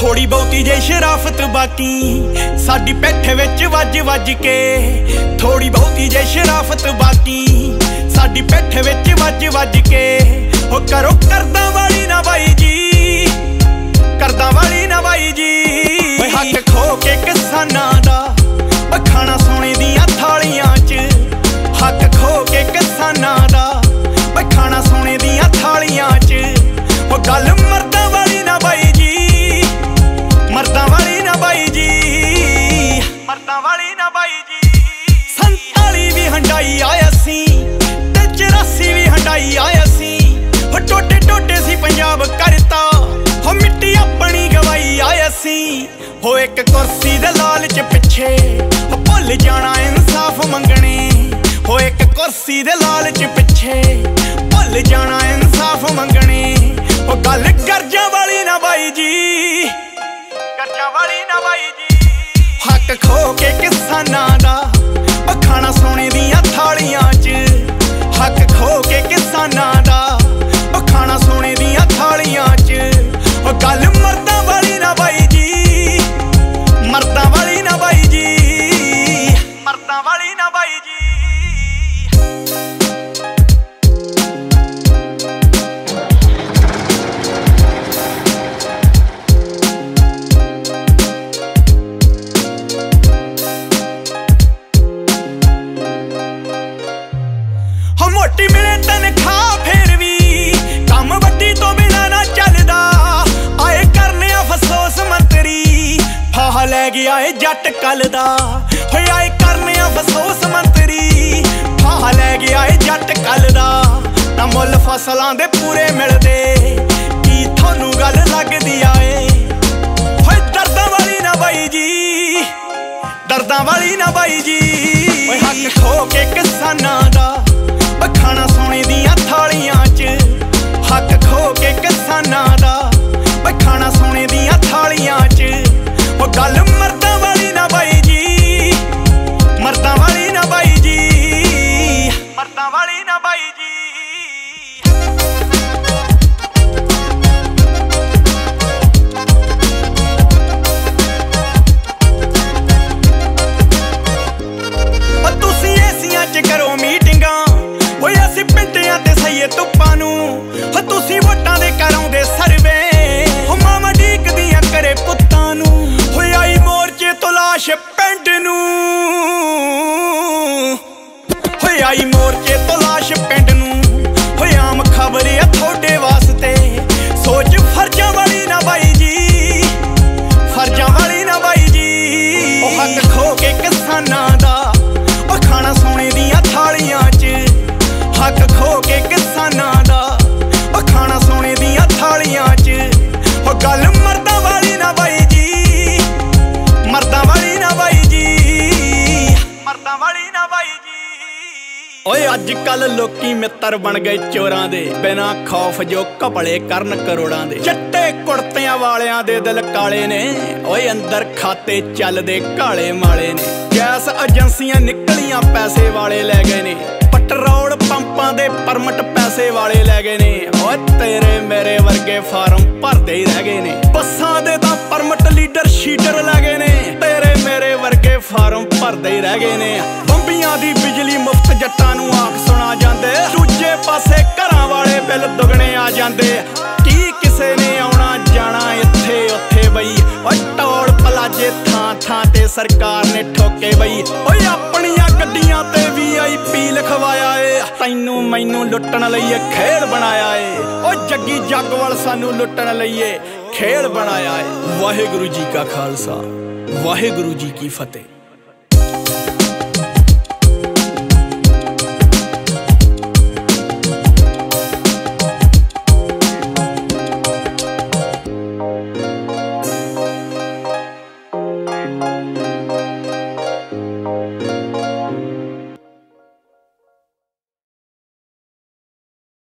थोड़ी बहुती जे शराफत बाकी साडी पैठ विच वज वज के, थोड़ी बहुती जे शराफत बाकी साडी पैठ विच वज वज के। हो करो करदा वाली ना बाई जी, करदा वाली ना बाई जी। हक खो के किसानां दा खाना सोने दियां थालियां च, हक खो के किसानां दा खाना सोने दियां थालियां च। हो गल मर्दां वाली ना बाई जी, मर्दां वाली ना बाई जी, मर्दां वाली ना बाई जी। 47 भी हंडाई आया सी ते 84 भी हंडाई आया सी। हो टोटे टोटे सी पंजाब करता, हो मिट्टी अपनी गवाई आया सी। हो एक कुर्सी दे लालच पिछे हो भुल जाना इंसाफ मंगने, हो एक कुर्सी दे लालच पिछे भुल जाना इंसाफ मंगने। हो गल कर्जा वाली ना बाई जी, कर्जा वाली ना बाई जी। हक खो के किसानां दा खाना सोने दियां थालियां च, हक खो के किसानां दा खाना सोने दियां थालियां च। हो गल मर्दां वाली ना बाई जी, मर्दां वाली ना बाई जी, मर्दां वाली ना बाई जी। मोटी मिले तनख्वाह फिर भी काम वड्डी तो बिना ना चलदा। आए करने अफसोस मंत्री फाह लै गया है जट कल दा। होए आए करने अफसोस मंत्री फाह लै गया है जट कल दा। ना मुल फसलां दे पूरे मिलदे की थानू गल लगदी आए। होए दर्दां वाली ना बाई जी, दर्दां वाली ना बाई जी। होए हक खो के किसानां दा खाना सोने दियां थालियां च, हक खो के किसानां दा खाना सोने दियां थालियां च। हो गल मर्दां वाली ना बाई जी, मर्दां वाली ना बाई जी, मर्दां वाली ना बाई जी। तुसीं एसियां च करो मीटिंगां, होए असीं पिंडियां ते सईए धुप्पां नूं। हो तुसीं वोटां दे कराउंदे सर्वे, हो मावां ढीकदियां करे पुत्तां नूं। होए आई मोर्चे तो लाश पिंड नूं, होए आई मोर्चे तो लाश पिंड नूं। होए आम खबर आ थोड़े वास्ते सोच फर्जां वाली ना बाई जी, फर्जां वाली ना बाई जी। ओ हक खो के किसानां दा खाना सोने दियां थालियां च, हक खो के किसानां दा खाना सोने दियां थालियां च। हो गल मर्दां वाली ना बाई जी, मर्दां वाली ना बाई जी, मर्दां वाली ना बाई जी। ओए अज कल लोकी मित्र बन गए चोरां दे, बिना खौफ जो घपले करन करोड़ां दे। चिट्टे कुड़तियां वालियां दे दिल काले ने, ओए अंदर खाते चलदे काले माले ने। गैस एजेंसियां निकलियां पैसे वाले लै गए ने, पेट्रोल पंपां दे परमट पैसे वाले लै गए ने। ओए तेरे मेरे वर्गे फार्म भरदे ही रह गए ने, बसां दे तां परमट लीडर शीडर लै गए ने। तेरे मेरे वर्गे फार्म भरदे ही रह गए ने। बंबियां दी बिजली मुफ्त जट्टां नूं आख सुना जांदे, दूजे पासे घरां वाले बिल दुगने आ जांदे। की किसे ने आउणा जाना इत्थे उत्थे बई, ओए टोल प्लाजे थां थां ते सरकार ने ठोके बई। ओए अपनियां गड्डियां ते VIP लिखवाया ए, तैनू मैनू लुट्टण लईए खेल बनाया ए। ओ जग्गी जगवाल सानू लुट्टण लईए खेल बनाया ए। वाहिगुरू जी का खालसा, वाहिगुरू जी की फतेह।